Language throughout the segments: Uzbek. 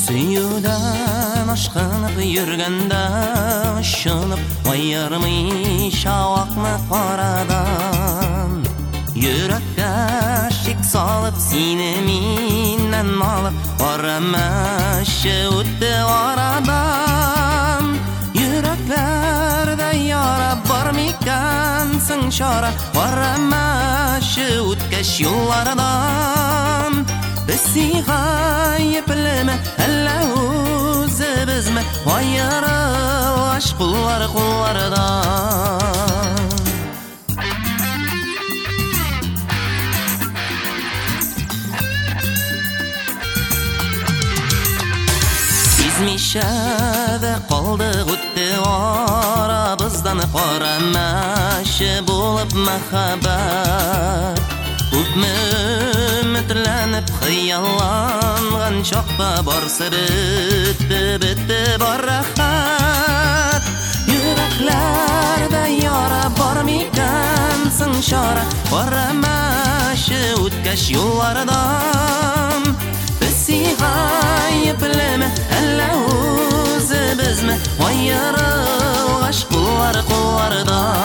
Suyudan aşkınıp yürgende ışınıp Ayırmış avaklı paradan Yürekte şik salıp sineminden alıp Arameşi utti aradan Yüreklerde yara var mikansın şara Arameşi utkeş yollardan Besiğayıp lime Allah'uzu bizme Vayarılış kullardan Bizmişede kaldık uttevara Bizden parameşi bulup mehaber Ümitlenip hıyallanğan çokta barsı bitti bar rahat Yüreklerde yara var mikansın şara Parameşi utkeş yollardan Besiğayıp lime Allah'uzu bizme Vayarılğaş kullardan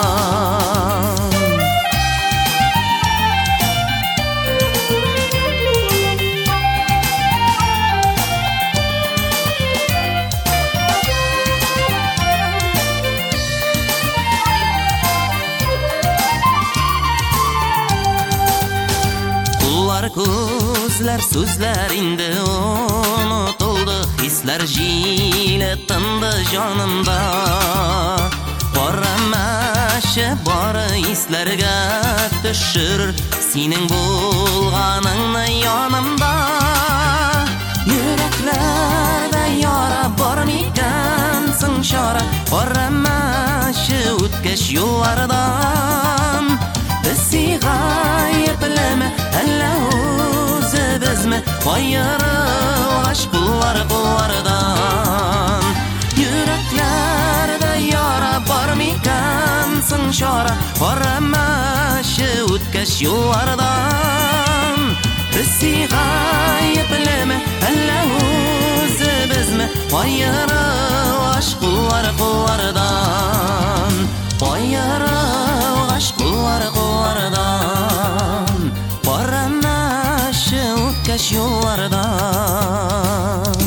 Kuzlar sözler indi unutuldu Hisler jile tındı canımda Parameşi barı hislerge düşürür Senin bulganını yanımda Yüreklerde yara var mikansın şara Parameşi utkeş yollardan Besiğayıp lime Allah'uzu bizme Vayarılğaş kullardan Yüreklerde yara var mikansın şara Parameşi utkeş yollardan Besiğayıp lime Allah'uzu bizme Vayarılğaş kullardan Vayarılğaş kullardan Parameşi utkeş yollardan